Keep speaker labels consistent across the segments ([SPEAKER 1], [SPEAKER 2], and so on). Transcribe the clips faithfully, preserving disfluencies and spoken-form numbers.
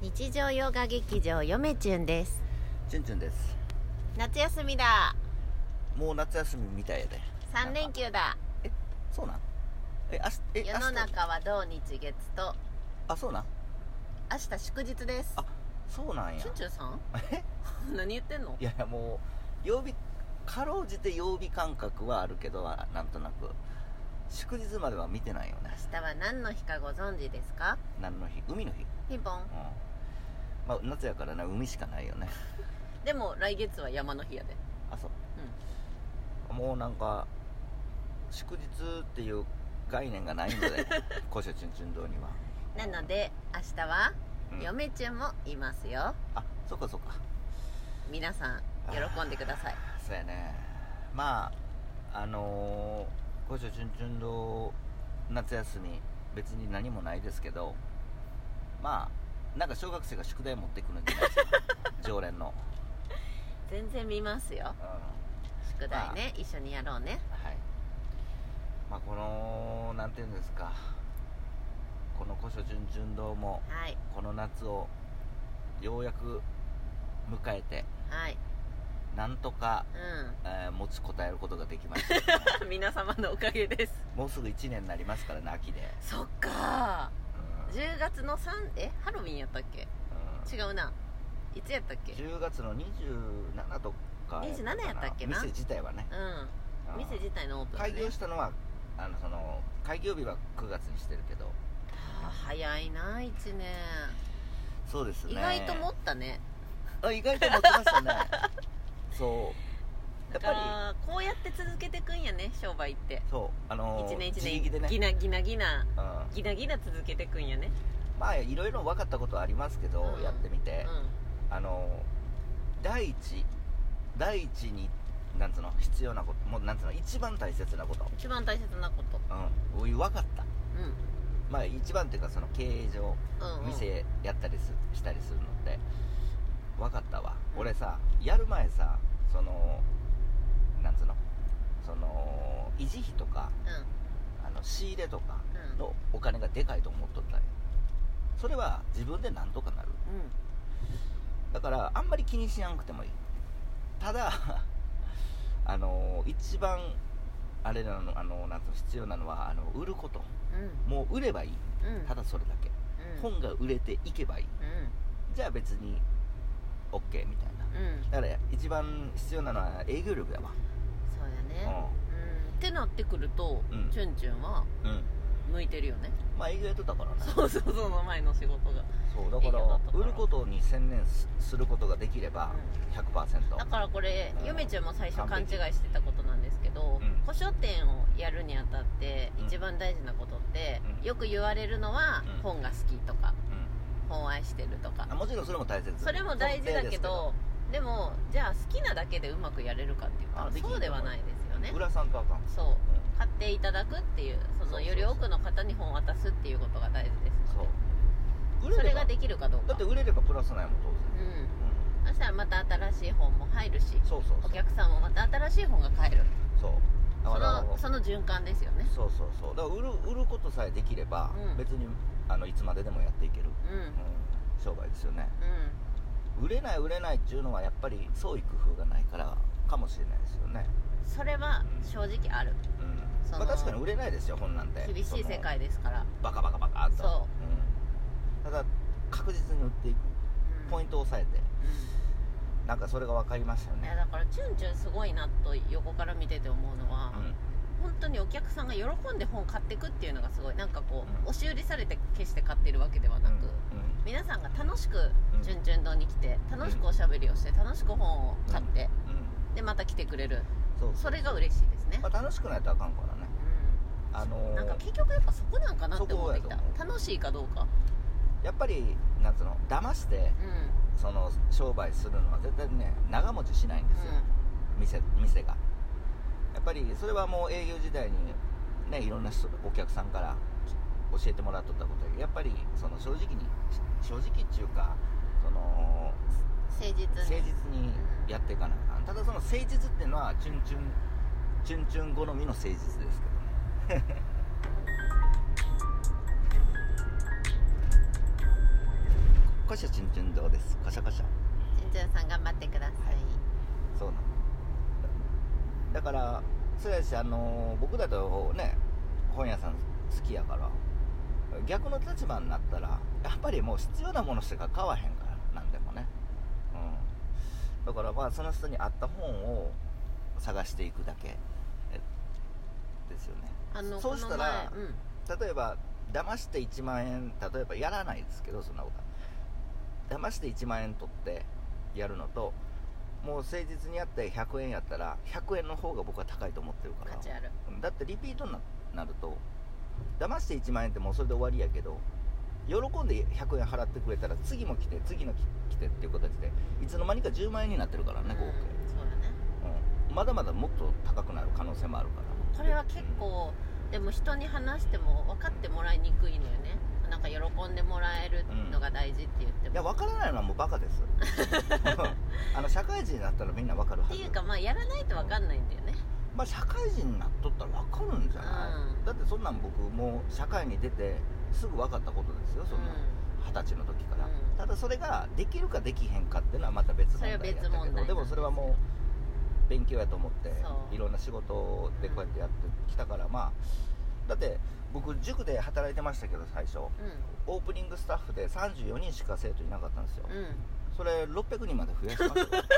[SPEAKER 1] 日常洋画劇場よめちゅんです。
[SPEAKER 2] ちゅんちゅんです。
[SPEAKER 1] 夏休みだ。
[SPEAKER 2] もう夏休みみたいやで。
[SPEAKER 1] さん連休だ。
[SPEAKER 2] え、そうなん？え、あしえ
[SPEAKER 1] 世の中は土日月と。
[SPEAKER 2] あ、そうなん？
[SPEAKER 1] 明日祝日です。
[SPEAKER 2] あ、そうなんや。
[SPEAKER 1] ちゅんちゅんさん
[SPEAKER 2] え
[SPEAKER 1] 何言ってんの？
[SPEAKER 2] いやいや、もう曜日かろうじて曜日感覚はあるけど、なんとなく祝日までは見てないよね。
[SPEAKER 1] 明日は何の日かご存知ですか？
[SPEAKER 2] 何の日？海の日。
[SPEAKER 1] ピンポン、うん、
[SPEAKER 2] まあ夏やからな、海しかないよね。
[SPEAKER 1] でも来月は山の日やで。
[SPEAKER 2] あ、そう、
[SPEAKER 1] うん、
[SPEAKER 2] もうなんか祝日っていう概念がないので古書チュンチュン堂には。
[SPEAKER 1] なので明日は嫁ちゅんもいますよ、うん、
[SPEAKER 2] あ、そっかそっか。
[SPEAKER 1] 皆さん喜んでください。
[SPEAKER 2] そうやね。まああのー、古書チュンチュン堂夏休み別に何もないですけど、まあなんか小学生が宿題持ってくるんじゃないですか常連の。
[SPEAKER 1] 全然見ますよ、うん、宿題ね、まあ、一緒にやろうね。
[SPEAKER 2] はい。まあこのなんていうんですか、この古書チュンチュン堂も、はい、この夏をようやく迎えて、はい、なんとか、うん、えー、持ちこたえることができました
[SPEAKER 1] 皆様のおかげです。
[SPEAKER 2] もうすぐいちねんになりますからね、秋で。
[SPEAKER 1] そっか、うん、じゅうがつのさんえハロウィンやったっけ、うん、違うな、いつやったっけ。
[SPEAKER 2] じゅうがつのにじゅうしちとか
[SPEAKER 1] にじゅうしちやったっけな、
[SPEAKER 2] 店自体はね、
[SPEAKER 1] うん、店自体のオープン、ね、
[SPEAKER 2] 開業したのはあのその開業日はくがつにしてるけど、
[SPEAKER 1] はあ、早いないちねん。
[SPEAKER 2] そうですね、
[SPEAKER 1] 意外と持ったね。
[SPEAKER 2] あ、意外と持ってましたねそう
[SPEAKER 1] やっぱりこうやって続けてくんやね、商売って。そう、
[SPEAKER 2] あのー、
[SPEAKER 1] 一年一年
[SPEAKER 2] 自力でね、
[SPEAKER 1] ギナギナギナ、うん、ギナギナ続けてくんやね。
[SPEAKER 2] まあいろいろ分かったことはありますけど、うん、やってみて、うん、あのー、第一第一になんつうの必要なこと、もうなんつうの一番大切なこと、
[SPEAKER 1] 一番大切なこと、
[SPEAKER 2] うん、分かった、うん、まあ一番っていうか、その経営上、うんうん、店やったりすしたりするのって分かったわ、うん、俺さ、やる前さ、そのなんつうのその維持費とか、うん、あの仕入れとかのお金がでかいと思っとったんよ。それは自分でなんとかなる、うん、だからあんまり気にしなくてもいい。ただあの一番あれなの、あのなんつうの必要なのは、あの売ること、うん、もう売ればいい、うん、ただそれだけ、うん、本が売れていけばいい、うん、じゃあ別に OK みたいな、うん、だから一番必要なのは営業力だわ。
[SPEAKER 1] そうやね、うん、ってなってくると、うん、チュンチュンは、うん向いてるよね。まあ営業やってたからね。そうそうそう、その前の仕事が。
[SPEAKER 2] そうだから、売ることに専念することができれば ひゃくパーセント、うん、
[SPEAKER 1] だからこれ、うん、嫁ちゃんも最初勘違いしてたことなんですけど、うん、古書店をやるにあたって一番大事なことって、うん、よく言われるのは、うん、本が好きとか、うん、本を愛してるとか。
[SPEAKER 2] もちろんそれも大切、
[SPEAKER 1] それも大事だけど、でもじゃあ好きなだけでうまくやれるかって言ったらそうではないですよね。
[SPEAKER 2] 浦さんとあかん。
[SPEAKER 1] そう、うん、買っていただくっていう、そのより多くの方に本を渡すっていうことが大事ですので、そう、それができるかどうか。
[SPEAKER 2] だって売れればプラスないもん当然、うん
[SPEAKER 1] うん、そしたらまた新しい本も入るし、そうそうそう、お客さんもまた新しい本が買える。そうだからその、その循環ですよね。
[SPEAKER 2] そうそうそう、だから売る、売ることさえできれば、うん、別にあのいつまででもやっていける、うんうん、商売ですよね、うん、売れない売れないっていうのはやっぱり創意工夫がないからかもしれないですよね。
[SPEAKER 1] それは正直ある、うん、
[SPEAKER 2] まあ、確かに売れないですよ、本なんて。
[SPEAKER 1] 厳しい世界ですから、
[SPEAKER 2] バカバカバカっと。そう、うん、ただ確実に売っていく、うん、ポイントを押さえて、うん、なんかそれが分かりましたよね。
[SPEAKER 1] いやだからチュンチュンすごいなと横から見てて思うのは、うん、本当にお客さんが喜んで本買ってくっていうのがすごい。なんかこう、うん、押し売りされて決して買ってるわけではなく、うんうん、皆さんが楽しくチュンチュン堂に来て、楽しくおしゃべりをして、楽しく本を買って、うん、でまた来てくれる。そうそう、それが嬉しいですね。
[SPEAKER 2] まあ、楽しくないとあかんからね、
[SPEAKER 1] うん、あのー、なんか結局やっぱそこなんかなって思ってきた。楽しいかどうか、
[SPEAKER 2] やっぱりなんつうの、騙して、うん、その商売するのは絶対ね長持ちしないんですよ、うん、店, 店がやっぱりそれはもう営業時代にね、いろんな人お客さんから教えてもらっとったことで、やっぱりその正直に正直っていうか、その
[SPEAKER 1] 誠実に
[SPEAKER 2] 誠実にやっていかなあかん。ただその誠実っていうのはチュンチュンチュンチュン好みの誠実ですけどねこしょちんちん堂です。こしょこしょ。
[SPEAKER 1] ちんちんさん頑張ってください、はい、
[SPEAKER 2] そうなのだからそうやし、あの僕だとね本屋さん好きやから、逆の立場になったらやっぱりもう必要なものしか買わへんからなんでもね、うん、だからまあその人に合った本を探していくだけですよね。
[SPEAKER 1] あの
[SPEAKER 2] そうしたら、
[SPEAKER 1] うん、
[SPEAKER 2] 例えば騙していちまんえん、例えばやらないですけど、そんなこと騙していちまんえん取ってやるのと、もう誠実にやってひゃくえんやったらひゃくえんの方が僕は高いと思ってるから。
[SPEAKER 1] 価値ある。
[SPEAKER 2] だってリピートになると騙していちまんえんってもうそれで終わりやけど、喜んでひゃくえん払ってくれたら次も来て次の来てっていう形でいつの間にかじゅうまんえんになってるからね、合計、うん、そうだね、うん、まだまだもっと高くなる可能性もあるから。
[SPEAKER 1] これは結構、うん、でも人に話しても分かってもらいにくいのよね。なんか喜んでもらえるのが大事って言っても、
[SPEAKER 2] うん、いや分からないのはもうバカですあの社会人になったらみんな分かるはず
[SPEAKER 1] っていうか、まあやらないと分かんないんだよね、
[SPEAKER 2] うん、まあ社会人になっとったら分かるんじゃない、うん、だってそんなん僕もう社会に出てすぐ分かったことですよ、そんな二十歳の時から、うん、ただそれができるかできへんかっていうのはまた別問題やったけど、でもそれはもう勉強やと思っていろんな仕事でこうやってやってきたから、まあだって僕塾で働いてましたけど最初、うん、オープニングスタッフでさんじゅうよにんしか生徒いなかったんですよ、うん、それろっぴゃくにんまで増やしましたよ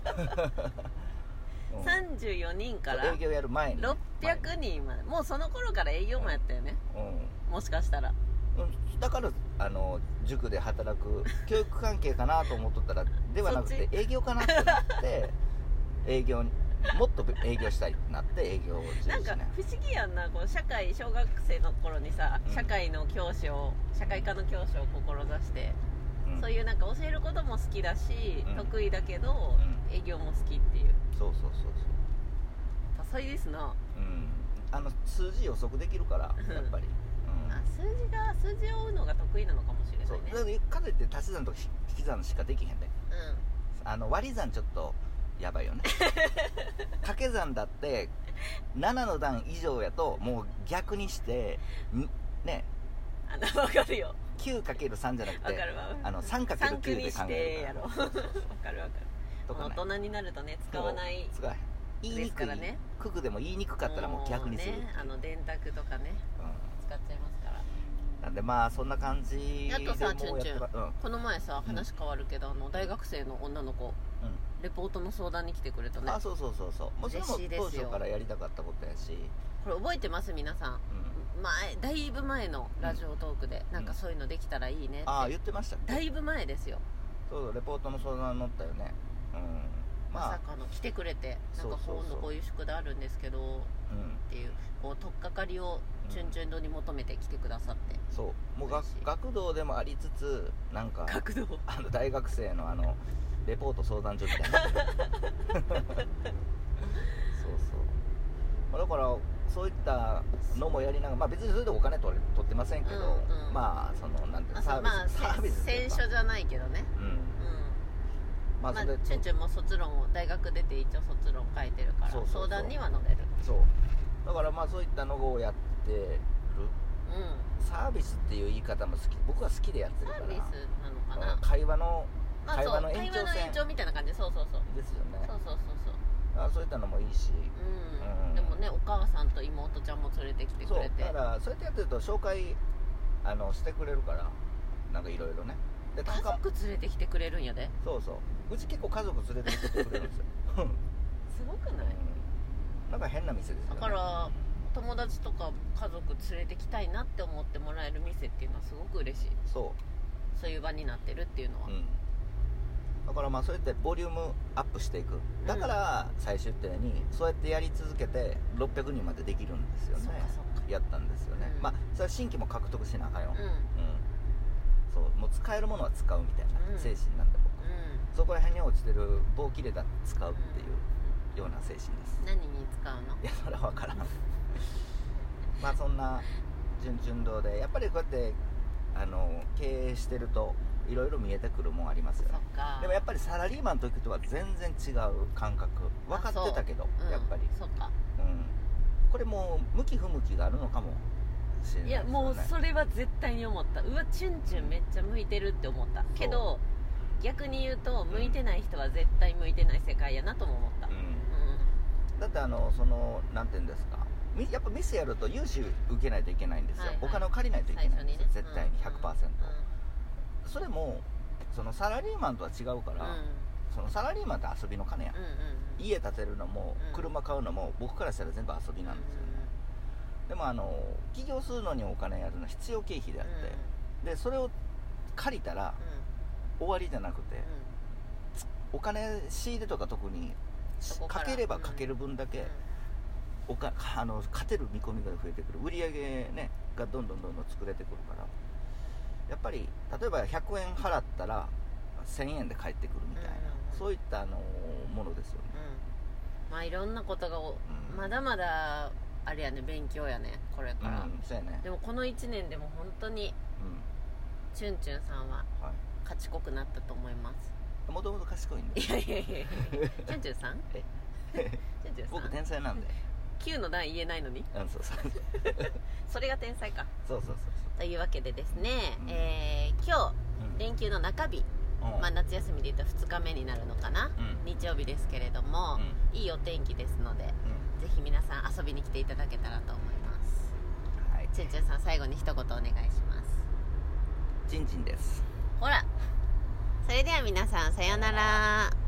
[SPEAKER 1] うん、さんじゅうよにんから
[SPEAKER 2] 営業やる前に
[SPEAKER 1] ろっぴゃくにんまで、もうその頃から営業もやったよね、うんうん、もしかしたら、
[SPEAKER 2] うん、だからあの塾で働く教育関係かなと思っとったらではなくて営業かなってなって営業にもっと営業したいってなって営業を
[SPEAKER 1] 中心、ね、なんか不思議やんな、こう社会小学生の頃にさ、うん、社会の教師を社会科の教師を志して、うん、そういうなんか教えることも好きだし、うん、得意だけど、うん、営業も好きっていう。
[SPEAKER 2] そうそうそうそう
[SPEAKER 1] 多彩ですな、
[SPEAKER 2] うん、あの数字予測できるからやっぱり、
[SPEAKER 1] うん、あ数字が数字を追うのが得意なのかもしれないね。
[SPEAKER 2] そうだからかといって足し算と引き算しかできへんで、うん、あの割り算ちょっとやばいよね掛け算だってななの段以上やともう逆にしてね、
[SPEAKER 1] あの分かるよ
[SPEAKER 2] きゅうかけるさん じゃなくて
[SPEAKER 1] 分かるわ、
[SPEAKER 2] あの さんかけるきゅう で考えるから
[SPEAKER 1] 分かる分かる大人になるとね使わない
[SPEAKER 2] 言いにくいからね、九九でも言いにくかったらもう逆にする、
[SPEAKER 1] ね、あの電卓とかね、うん、使っちゃいますから。
[SPEAKER 2] なんでまあそんな感じで。
[SPEAKER 1] あとさ、チュンチュン、うん、この前さ話変わるけど、うん、あの大学生の女の子、うん、レポートの相談に来てくれたね。
[SPEAKER 2] あ、そうそうそうそう、もうそれも当初からやりたかったことやし。
[SPEAKER 1] これ覚えてます皆さん、うん、前だいぶ前のラジオトークで、うん、なんかそういうのできたらいいねって、
[SPEAKER 2] ああ言ってましたっけ。
[SPEAKER 1] だいぶ前ですよ。
[SPEAKER 2] そうレポートの相談乗ったよね、うん、
[SPEAKER 1] まさかの来てくれて、なんか今度こういう宿題あるんですけど、うん、っていうこう取っかかりをチュンチュン堂に求めて来てくださって、
[SPEAKER 2] うん、そうもう学学童でもありつつ、なんか
[SPEAKER 1] 学童
[SPEAKER 2] あの大学生のあのレポート相談所みたいなそうそう、だからそういったのもやりながら、まあ別にそれでお金取れ取ってませんけど、うんうん、まあそのなんていうのサービス、まあ、サービス
[SPEAKER 1] 選書じゃないけどね、うん、うん、まあ、まあ、チュンチュンも卒論を大学出て一応卒論書いてるから、そうそうそう、相談には乗れる。
[SPEAKER 2] そうだからまあそういったのをやってる、うん、サービスっていう言い方も好き、僕は好きでやってるから。
[SPEAKER 1] サービスなのかな、
[SPEAKER 2] 会話の、
[SPEAKER 1] まあ、会話の延長線、会話の延長みたいな感じ。そうそうそう
[SPEAKER 2] ですよね。
[SPEAKER 1] そうそうそうそう、
[SPEAKER 2] あそういったのもいいし、
[SPEAKER 1] うんうん、でもねお母さんと妹ちゃんも連れてきてくれて、
[SPEAKER 2] そうだからそうやってやってると紹介あのしてくれるから、なんかいろいろね、
[SPEAKER 1] で家族連れてきてくれるんやで。
[SPEAKER 2] そうそう、うち結構家族連れてきてくれるんですよ
[SPEAKER 1] すごくない、
[SPEAKER 2] うん、なんか変な店ですよね。
[SPEAKER 1] だから友達とか家族連れてきたいなって思ってもらえる店っていうのはすごく嬉しい。そうそういう場になってるっていうのは、うん、
[SPEAKER 2] だからまあそうやってボリュームアップしていく。だから最初言ったようにそうやってやり続けてろっぴゃくにんまでできるんですよね。そうかそうか、やったんですよね、うん、まあそれは新規も獲得しなあかんよ、うんうん、そうもう使えるものは使うみたいな精神なんで僕、うん、そこら辺に落ちてる棒切れだ使うっていうような精神です。
[SPEAKER 1] 何に使うの？
[SPEAKER 2] いやそれは分からんまあそんな順々堂でやっぱりこうやってあの経営してるといろいろ見えてくるもんありますよね。でもやっぱりサラリーマンの時とは全然違う感覚分かってたけど、うん、やっぱり
[SPEAKER 1] そうか、
[SPEAKER 2] うん、これもう向き不向きがあるのかもしれないですよね。
[SPEAKER 1] いやもうそれは絶対に思った。うわチュンチュンめっちゃ向いてるって思ったけど、逆に言うと向いてない人は絶対向いてない世界やなとも思った、うんうん、
[SPEAKER 2] だってあのそのなんていうんですか、やっぱ店やると融資受けないといけないんですよ、はいはい、お金を借りないといけないんですよ、ね、絶対に ひゃくパーセント、うんうんうん、それもそのサラリーマンとは違うから、うん、そのサラリーマンって遊びの金や、うんうんうん、家建てるのも車買うのも僕からしたら全部遊びなんですよね、うんうん、でもあの起業するのにお金やるのは必要経費であって、うん、でそれを借りたら、うん、終わりじゃなくて、うん、お金仕入れとか特にかければかける分だけ、うんうん、おかあの勝てる見込みが増えてくる、売り上げ、ね、がどんどんどんどん作れてくるから、やっぱり例えばひゃくえん払ったらせんえんで返ってくるみたいな、うんうん、そういったあのものですよね、
[SPEAKER 1] うん、まあいろんなことが、うん、まだまだあれやね、勉強やねこれから、うん、そうやね、でもこのいちねんでも本当に、うん、チュンチュンさんは賢くなったと思います。
[SPEAKER 2] もともと賢いんで。
[SPEAKER 1] いやいやいやいやチュンチュンさんえチュンチュンさん
[SPEAKER 2] 僕天才なんで
[SPEAKER 1] きゅうの段言えないのに、
[SPEAKER 2] うん、そうそう
[SPEAKER 1] それが天才か。
[SPEAKER 2] そうそうそうそう
[SPEAKER 1] というわけでですね、うん、えー、今日、うん、連休の中日、うん、まあ、夏休みで言うとふつかめになるのかな、うん、日曜日ですけれども、うん、いいお天気ですので、うん、ぜひ皆さん遊びに来ていただけたらと思います。はい、チュンチュンさん最後に一言お願いします。
[SPEAKER 2] チンチンです。
[SPEAKER 1] ほら、それでは皆さんさようなら。